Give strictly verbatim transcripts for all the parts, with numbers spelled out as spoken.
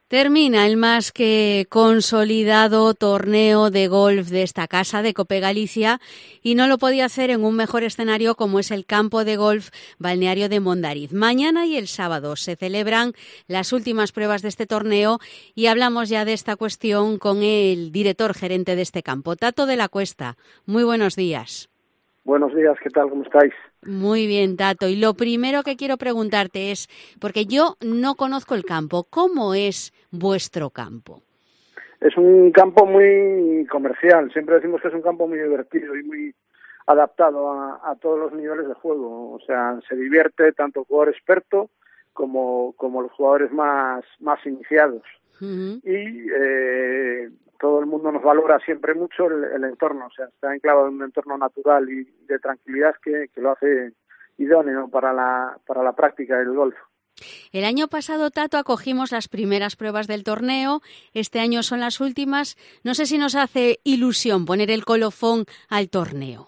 Termina el más que consolidado torneo de golf de esta casa, de Cope Galicia, y no lo podía hacer en un mejor escenario como es el campo de golf balneario de Mondariz. Mañana y el sábado se celebran las últimas pruebas de este torneo y hablamos ya de esta cuestión con el director gerente de este campo, Tato de la Cuesta. Muy buenos días. Buenos días, ¿qué tal? ¿Cómo estáis? Muy bien, Tato. Y lo primero que quiero preguntarte es, porque yo no conozco el campo, ¿cómo es vuestro campo? Es un campo muy comercial, siempre decimos que es un campo muy divertido y muy adaptado a, a todos los niveles de juego. O sea, se divierte tanto el jugador experto como, como los jugadores más, más iniciados. Uh-huh. Y eh, todo el mundo nos valora siempre mucho el, el entorno, o sea, está enclavado en un entorno natural y de tranquilidad que, que lo hace idóneo para la, para la práctica del golf. El año pasado, Tato, acogimos las primeras pruebas del torneo, este año son las últimas. No sé si nos hace ilusión poner el colofón al torneo.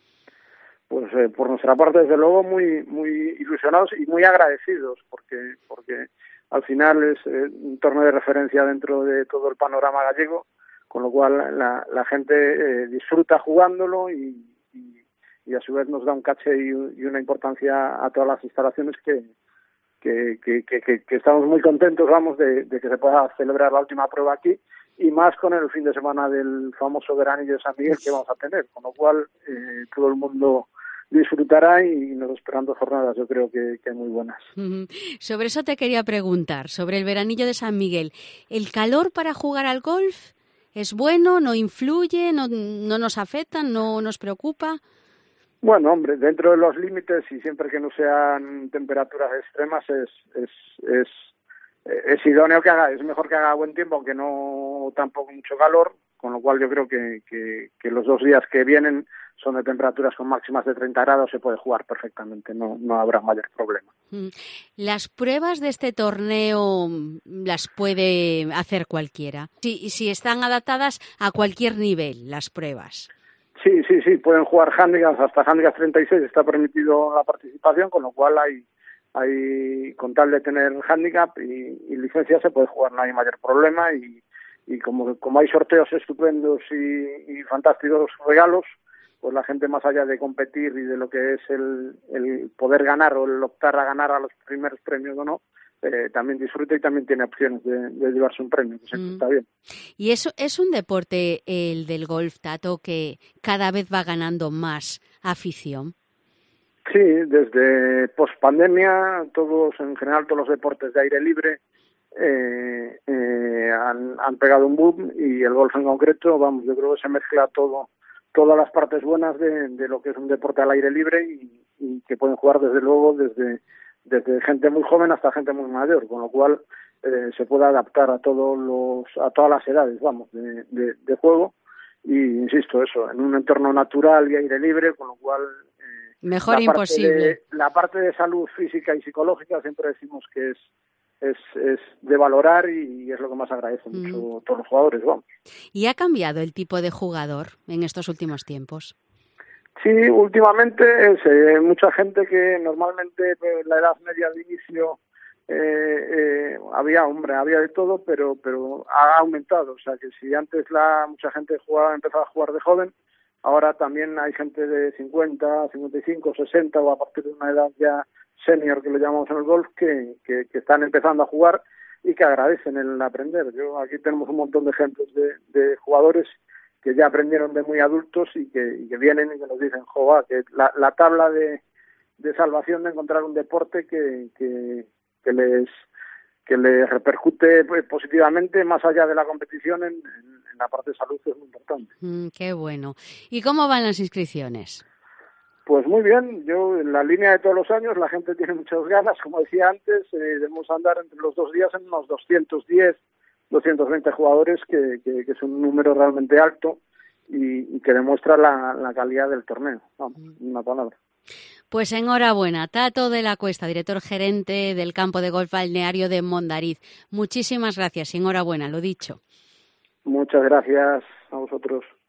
Pues eh, por nuestra parte, desde luego, muy muy ilusionados y muy agradecidos, porque porque al final es eh, un torneo de referencia dentro de todo el panorama gallego, con lo cual la, la gente eh, disfruta jugándolo y, y, y a su vez nos da un caché y, y una importancia a todas las instalaciones que, que, que, que, que, que estamos muy contentos, vamos, de, de que se pueda celebrar la última prueba aquí, y más con el fin de semana del famoso veranillo de San Miguel que vamos a tener, con lo cual eh, todo el mundo disfrutará y nos esperando jornadas, yo creo que, que muy buenas. Uh-huh. Sobre eso te quería preguntar, sobre el veranillo de San Miguel. ¿El calor para jugar al golf es bueno, no influye, no, no nos afecta, no nos preocupa? Bueno, hombre, dentro de los límites y siempre que no sean temperaturas extremas es es es, es idóneo que haga, es mejor que haga buen tiempo, aunque no tampoco mucho calor, con lo cual yo creo que, que, que los dos días que vienen son de temperaturas con máximas de treinta grados, se puede jugar perfectamente, no, no habrá mayor problema. Las pruebas de este torneo las puede hacer cualquiera, si, si están adaptadas a cualquier nivel las pruebas. Sí, sí, sí, pueden jugar handicaps, hasta handicaps treinta y seis está permitido la participación, con lo cual hay, hay con tal de tener handicap y, y licencia se puede jugar, no hay mayor problema y, y como, como hay sorteos estupendos y, y fantásticos regalos, pues la gente, más allá de competir y de lo que es el, el poder ganar o el optar a ganar a los primeros premios o no, eh, también disfruta y también tiene opciones de, de llevarse un premio, que siempre mm. está bien. Y eso es un deporte, el del golf, Tato, que cada vez va ganando más afición. Sí, desde pospandemia, todos, en general, todos los deportes de aire libre eh, eh, han, han pegado un boom y el golf en concreto, vamos, yo creo que se mezcla todo todas las partes buenas de, de lo que es un deporte al aire libre y, y que pueden jugar desde luego desde, desde gente muy joven hasta gente muy mayor, con lo cual eh, se puede adaptar a todos los a todas las edades, vamos, de, de, de juego y insisto eso, en un entorno natural y aire libre, con lo cual eh, mejor la imposible. Parte de, la parte de salud física y psicológica siempre decimos que es Es, es de valorar y es lo que más agradecen mucho mm. todos los jugadores, vamos. ¿Y ha cambiado el tipo de jugador en estos últimos tiempos? Sí, últimamente es eh, mucha gente que normalmente pues, la edad media de inicio eh, eh, había, hombre, había de todo, pero pero ha aumentado. O sea, que si antes la mucha gente jugaba, empezaba a jugar de joven, ahora también hay gente de cincuenta, cincuenta y cinco, sesenta o a partir de una edad ya senior, que le llamamos en el golf, que, que, que están empezando a jugar y que agradecen el aprender. Yo aquí tenemos un montón de ejemplos de, de jugadores que ya aprendieron de muy adultos y que, y que vienen y que nos dicen, joder, que la, la tabla de, de salvación de encontrar un deporte que, que, que les que les repercute positivamente más allá de la competición en, en, en la parte de salud es muy importante. Mm, qué bueno. ¿Y cómo van las inscripciones? Pues muy bien, yo en la línea de todos los años, la gente tiene muchas ganas, como decía antes, eh, debemos andar entre los dos días en unos doscientos diez, doscientos veinte jugadores, que, que, que es un número realmente alto y, y que demuestra la, la calidad del torneo, vamos, una palabra. Pues enhorabuena, Tato de la Cuesta, director gerente del campo de golf balneario de Mondariz. Muchísimas gracias y enhorabuena, lo dicho. Muchas gracias a vosotros.